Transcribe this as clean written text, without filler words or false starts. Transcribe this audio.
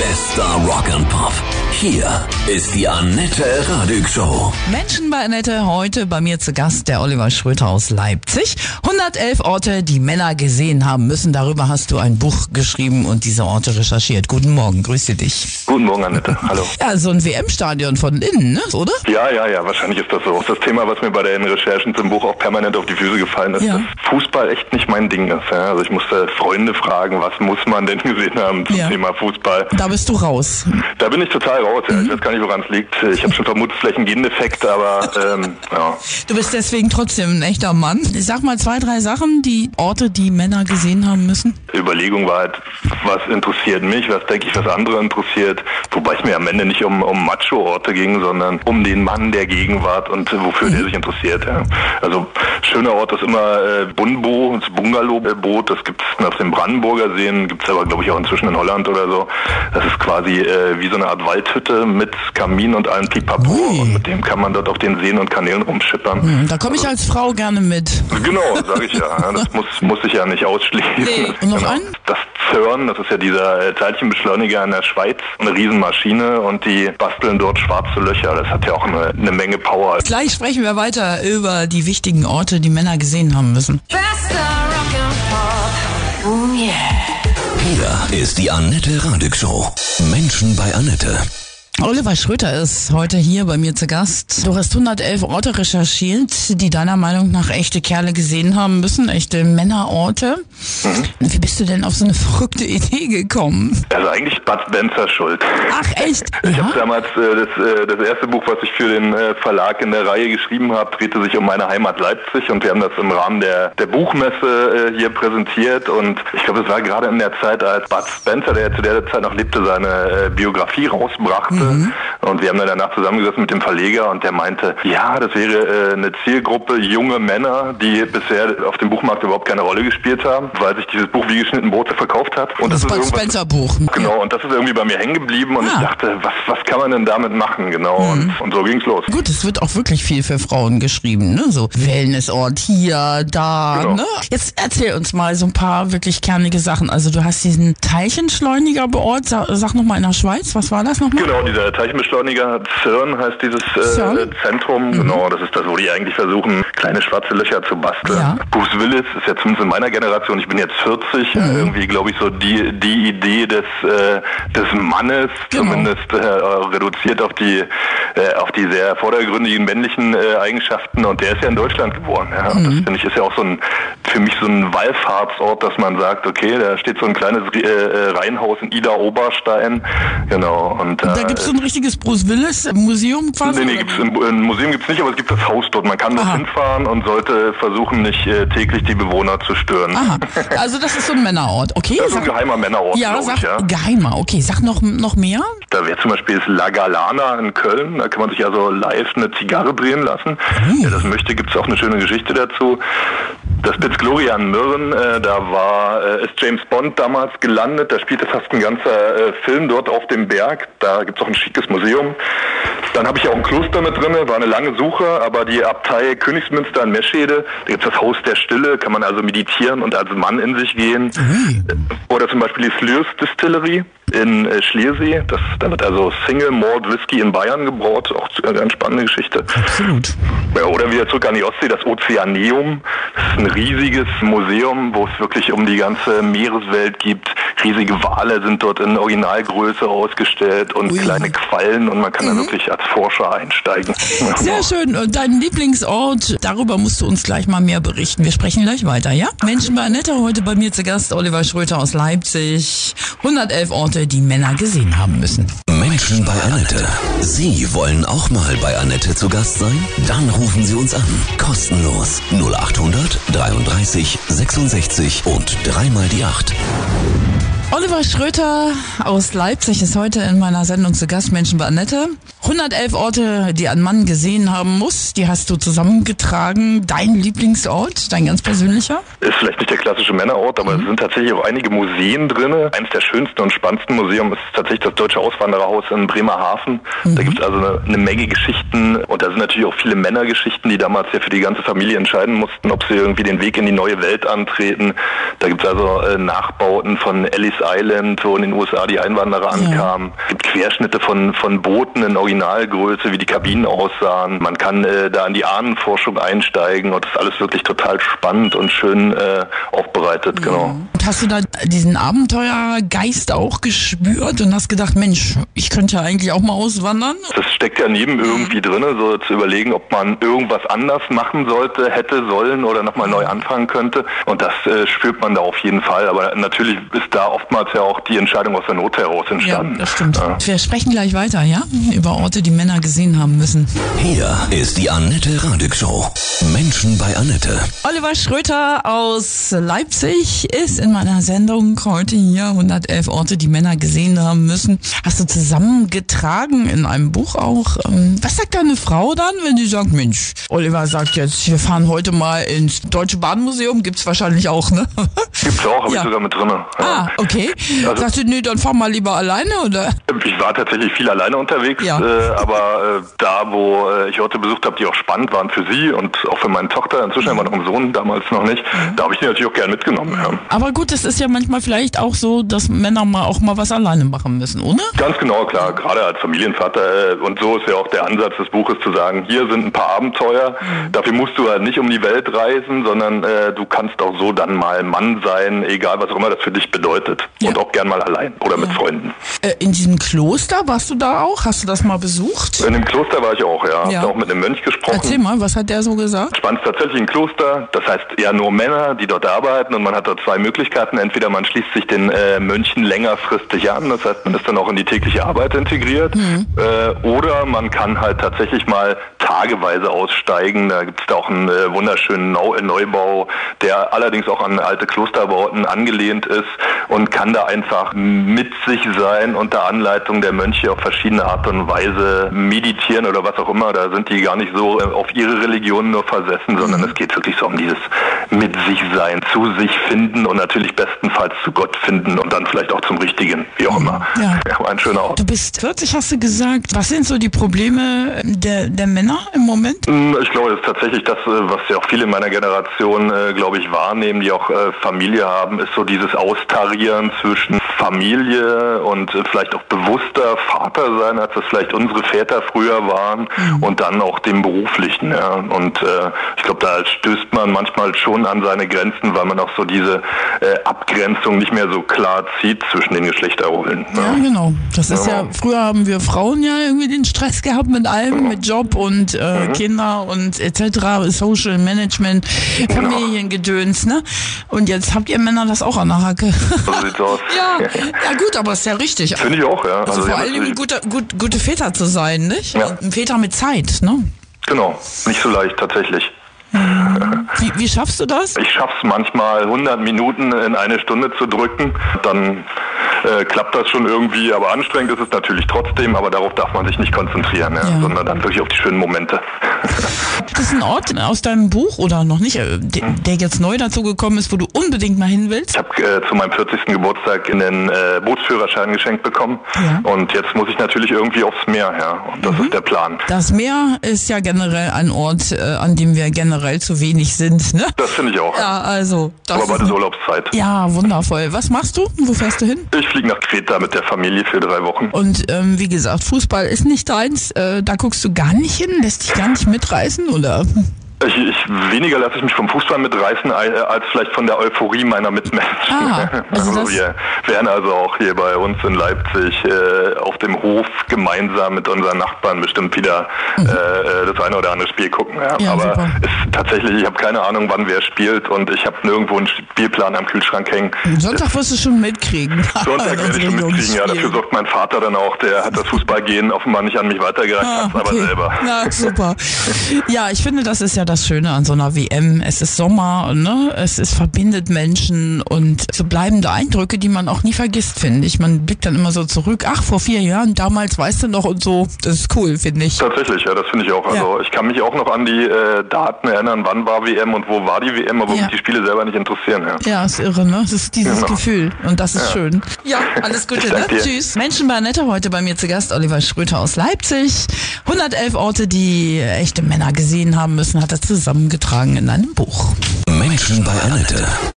Bester Rock and Pop. Hier ist die Annette Radig Show. Menschen bei Annette, heute bei mir zu Gast der Oliver Schröter aus Leipzig. 111 Orte, die Männer gesehen haben müssen. Darüber hast du ein Buch geschrieben und diese Orte recherchiert. Guten Morgen, grüße dich. Guten Morgen, Annette. Hallo. Ja, so ein WM-Stadion von innen, ne? Oder? Ja, wahrscheinlich ist das so. Das Thema, was mir bei den Recherchen zum Buch auch permanent auf die Füße gefallen ist, dass Fußball echt nicht mein Ding ist. Ja? Also ich musste Freunde fragen, was muss man denn gesehen haben zum Thema Fußball. Da bist du raus. Da bin ich total raus, ja. Ich weiß gar nicht, woran es liegt. Ich habe schon vermutet, vielleicht ein Gendefekt, aber ja. Du bist deswegen trotzdem ein echter Mann. Ich sag mal 2, 3 Sachen, die Orte, die Männer gesehen haben müssen. Die Überlegung war halt, was interessiert mich, was denke ich, was andere interessiert. Wobei es mir am Ende nicht um Macho-Orte ging, sondern um den Mann der Gegenwart und wofür der sich interessiert. Ja. Also schöner Ort ist immer Bunbo, das Bungalow-Boot. Das gibt's auf den Brandenburger Seen, gibt's aber glaube ich auch inzwischen in Holland oder so. Das ist quasi wie so eine Art Waldhütte mit Kamin und allem Pipapo. Und mit dem kann man dort auf den Seen und Kanälen rumschippern. Da komme ich als Frau gerne mit. Genau, sage ich ja. Das muss ich ja nicht ausschließen. Nee. Und noch ein? Das CERN, das ist ja dieser Teilchenbeschleuniger in der Schweiz, eine Riesenmaschine und die basteln dort schwarze Löcher. Das hat ja auch eine Menge Power. Gleich sprechen wir weiter über die wichtigen Orte, die Männer gesehen haben müssen. Bester Rock and Pop. Oh yeah. Hier ist die Annette Radig Show. Menschen bei Annette. Oliver Schröter ist heute hier bei mir zu Gast. Du hast 111 Orte recherchiert, die deiner Meinung nach echte Kerle gesehen haben müssen, echte Männerorte. Wie bist du denn auf so eine verrückte Idee gekommen? Also eigentlich Bud Spencer schuld. Ach echt? Ich habe damals das erste Buch, was ich für den Verlag in der Reihe geschrieben habe, drehte sich um meine Heimat Leipzig und wir haben das im Rahmen der Buchmesse hier präsentiert und ich glaube, es war gerade in der Zeit, als Bud Spencer, der zu der Zeit noch lebte, seine Biografie rausbrachte. Und wir haben dann danach zusammengesessen mit dem Verleger und der meinte, ja, das wäre eine Zielgruppe junge Männer, die bisher auf dem Buchmarkt überhaupt keine Rolle gespielt haben, weil sich dieses Buch wie geschnitten Brote verkauft hat. Und das Bud Spencer Buch. Genau, und das ist irgendwie bei mir hängen geblieben und ich dachte, was kann man denn damit machen? Genau, und so ging's los. Gut, es wird auch wirklich viel für Frauen geschrieben, ne? So Wellnessort hier, da, genau. Ne? Jetzt erzähl uns mal so ein paar wirklich kernige Sachen. Also du hast diesen Teilchenbeschleuniger beort, sag nochmal in der Schweiz, was war das nochmal? Genau, dieser Teilchenbeschleuniger, CERN heißt dieses Zentrum, genau, das ist das, wo die eigentlich versuchen, kleine schwarze Löcher zu basteln. Ja. Bruce Willis ist ja zumindest in meiner Generation, ich bin jetzt 40, irgendwie glaube ich so die Idee des Mannes, zumindest reduziert auf die sehr vordergründigen männlichen Eigenschaften und der ist ja in Deutschland geboren. Ja. Und das finde ich ist ja auch für mich so ein Wallfahrtsort, dass man sagt, okay, da steht so ein kleines Reihenhaus in Ida Oberstein, genau. Und da gibt es so ein richtiges Bruce Willis Museum quasi? Nee, ein Museum gibt's nicht, aber es gibt das Haus dort. Man kann dort hinfahren und sollte versuchen, nicht täglich die Bewohner zu stören. Aha, also das ist so ein Männerort, okay? Das ist ein geheimer Männerort, glaube ich. Geheimer, okay. Sag noch mehr? Da wäre zum Beispiel das La Galana in Köln. Da kann man sich also live eine Zigarre drehen lassen. Wer das möchte, gibt's auch eine schöne Geschichte dazu. Das Piz Gloria in Mürren, da ist James Bond damals gelandet. Da spielte fast ein ganzer Film dort auf dem Berg. Da gibt's auch ein schickes Museum. Dann habe ich auch ein Kloster mit drin, war eine lange Suche, aber die Abtei Königsmünster in Meschede, da gibt es das Haus der Stille, kann man also meditieren und als Mann in sich gehen. Oder zum Beispiel die Slurs Distillery in Schliersee, da wird also Single Malt Whisky in Bayern gebraut, auch eine ganz spannende Geschichte. Absolut. Ja, oder wieder zurück an die Ostsee, das Ozeaneum, das ist ein riesiges Museum, wo es wirklich um die ganze Meereswelt gibt. Riesige Wale sind dort in Originalgröße ausgestellt und kleine Quallen und man kann da wirklich als Forscher einsteigen. Sehr schön. Und dein Lieblingsort, darüber musst du uns gleich mal mehr berichten. Wir sprechen gleich weiter, ja? Menschen bei Annette, heute bei mir zu Gast Oliver Schröter aus Leipzig. 111 Orte, die Männer gesehen haben müssen. Menschen bei Annette. Sie wollen auch mal bei Annette zu Gast sein? Dann rufen Sie uns an. Kostenlos. 0800 33 66 und 3 mal die 8. Oliver Schröter aus Leipzig ist heute in meiner Sendung zu Gast, Menschen bei Annette. 111 Orte, die ein Mann gesehen haben muss, die hast du zusammengetragen. Dein Lieblingsort, dein ganz persönlicher? Ist vielleicht nicht der klassische Männerort, aber es sind tatsächlich auch einige Museen drin. Eines der schönsten und spannendsten Museen ist tatsächlich das Deutsche Auswandererhaus in Bremerhaven. Da gibt es also eine Menge Geschichten und da sind natürlich auch viele Männergeschichten, die damals ja für die ganze Familie entscheiden mussten, ob sie irgendwie den Weg in die neue Welt antreten. Da gibt es also Nachbauten von Ellis Island, wo in den USA die Einwanderer ankamen. Es gibt Querschnitte von Booten in Originalgröße, wie die Kabinen aussahen. Man kann da in die Ahnenforschung einsteigen und das ist alles wirklich total spannend und schön aufbereitet, genau. Und hast du da diesen Abenteuergeist auch gespürt und hast gedacht, Mensch, ich könnte ja eigentlich auch mal auswandern? Das steckt ja neben irgendwie drin, so zu überlegen, ob man irgendwas anders machen sollte, hätte, sollen oder nochmal neu anfangen könnte. Und das spürt man da auf jeden Fall. Aber natürlich ist da oftmals ja auch die Entscheidung aus der Not heraus entstanden. Ja, das stimmt. Ja. Wir sprechen gleich weiter, ja? Über Orte, die Männer gesehen haben müssen. Hier ist die Annette Radig Show. Menschen bei Annette. Oliver Schröter aus Leipzig ist in meiner Sendung heute hier. 111 Orte, die Männer gesehen haben müssen. Hast du zusammengetragen in einem Buch auch. Was sagt deine Frau dann, wenn die sagt, Mensch, Oliver sagt jetzt, wir fahren heute mal ins Deutsche Bahnmuseum, gibt's wahrscheinlich auch, ne? Gibt's auch, habe ich sogar mit drin. Ja. Ah, okay. Also, sagst du, nee, dann fahr mal lieber alleine, oder? Ich war tatsächlich viel alleine unterwegs, aber da, wo ich Orte besucht habe, die auch spannend waren für sie und auch für meine Tochter, inzwischen war noch ein Sohn, damals noch nicht, da habe ich die natürlich auch gerne mitgenommen. Ja. Aber gut, es ist ja manchmal vielleicht auch so, dass Männer auch mal was alleine machen müssen, oder? Ganz genau, klar. Gerade als Familienvater und so ist ja auch der Ansatz des Buches zu sagen, hier sind ein paar Abenteuer, dafür musst du halt nicht um die Welt reisen, sondern du kannst auch so dann mal Mann sein, egal was auch immer das für dich bedeutet. Ja. Und auch gern mal allein oder mit Freunden. In diesem Kloster warst du da auch? Hast du das mal besucht? In dem Kloster war ich auch, ja. Hab auch mit einem Mönch gesprochen. Erzähl mal, was hat der so gesagt? Spannend ist tatsächlich ein Kloster, das heißt eher nur Männer, die dort arbeiten und man hat dort zwei Möglichkeiten. Entweder man schließt sich den Mönchen längerfristig an, das heißt man ist dann auch in die tägliche Arbeit integriert, oder man kann halt tatsächlich mal tageweise aussteigen. Da gibt es da auch einen wunderschönen Neubau, der allerdings auch an alte Klosterbauten angelehnt ist und kann da einfach mit sich sein unter Anleitung der Mönche auf verschiedene Art und Weise meditieren oder was auch immer. Da sind die gar nicht so auf ihre Religion nur versessen, sondern es geht wirklich so um dieses mit sich sein, zu sich finden und natürlich bestenfalls zu Gott finden und dann vielleicht auch zum Richtigen, wie auch immer. Ja. Ein schöner Ort. Du bist 40, hast du gesagt. Was sind so die Probleme der Männer im Moment? Ich glaube, das ist tatsächlich das, was ja auch viele in meiner Generation, glaube ich, wahrnehmen, die auch Familie haben, ist so dieses Austarieren zwischen Familie und vielleicht auch bewusster Vater sein, als das vielleicht unsere Väter früher waren und dann auch dem Beruflichen. Ja. Und ich glaube, da stößt man manchmal schon an seine Grenzen, weil man auch so diese Abgrenzung nicht mehr so klar zieht zwischen den Geschlechterrollen. Ja, genau. Das ist ja, früher haben wir Frauen ja irgendwie den Stress gehabt mit allem, mit Job und Kinder und etc., Social Management, Familiengedöns, ne? Und jetzt habt ihr Männer das auch an der Hacke. So sieht's aus. Ja gut, aber ist ja richtig. Finde ich auch, ja. Also vor allem gute Väter zu sein, nicht? Ja. Väter mit Zeit, ne? Genau, nicht so leicht tatsächlich. Wie schaffst du das? Ich schaff's manchmal 100 Minuten in eine Stunde zu drücken, dann klappt das schon irgendwie, aber anstrengend ist es natürlich trotzdem, aber darauf darf man sich nicht konzentrieren, sondern dann wirklich auf die schönen Momente. Das ist ein Ort aus deinem Buch oder noch nicht, der jetzt neu dazu gekommen ist, wo du unbedingt mal hin willst? Ich habe zu meinem 40. Geburtstag den Bootsführerschein geschenkt bekommen und jetzt muss ich natürlich irgendwie aufs Meer, und das ist der Plan. Das Meer ist ja generell ein Ort, an dem wir generell zu wenig sind, ne? Das finde ich auch. Ja, also. Aber bald ist Urlaubszeit. Ja, wundervoll. Was machst du? Wo fährst du hin? Ich fliege nach Kreta mit der Familie für 3 Wochen. Und wie gesagt, Fußball ist nicht deins. Da guckst du gar nicht hin? Lässt dich gar nicht mitreißen, oder? Weniger lasse ich mich vom Fußball mitreißen, als vielleicht von der Euphorie meiner Mitmenschen. Also wir werden also auch hier bei uns in Leipzig auf dem Hof gemeinsam mit unseren Nachbarn bestimmt wieder das eine oder andere Spiel gucken. Ja. Aber tatsächlich, ich habe keine Ahnung, wann wer spielt und ich habe nirgendwo einen Spielplan am Kühlschrank hängen. Sonntag wirst du schon mitkriegen. Sonntag werde ich schon mitkriegen, ja. Dafür sorgt mein Vater dann auch, der hat das Fußballgehen offenbar nicht an mich weitergereicht, aber selber. Ja, super. Ja, ich finde, das ist ja das Schöne an so einer WM. Es ist Sommer, ne? Es verbindet Menschen und so bleibende Eindrücke, die man auch nie vergisst, finde ich. Man blickt dann immer so zurück, vor 4 Jahren, damals weißt du noch und so. Das ist cool, finde ich. Tatsächlich, ja, das finde ich auch. Also ich kann mich auch noch an die Daten erinnern, wann war WM und wo war die WM, aber mich die Spiele selber nicht interessieren. Ja, ist irre, ne? Das ist dieses Gefühl und das ist schön. Ja, alles Gute, ne? Tschüss. Menschen bei Annette, heute bei mir zu Gast Oliver Schröter aus Leipzig. 111 Orte, die echte Männer gesehen haben müssen, hat er zusammengetragen in einem Buch. Menschen bei Annette.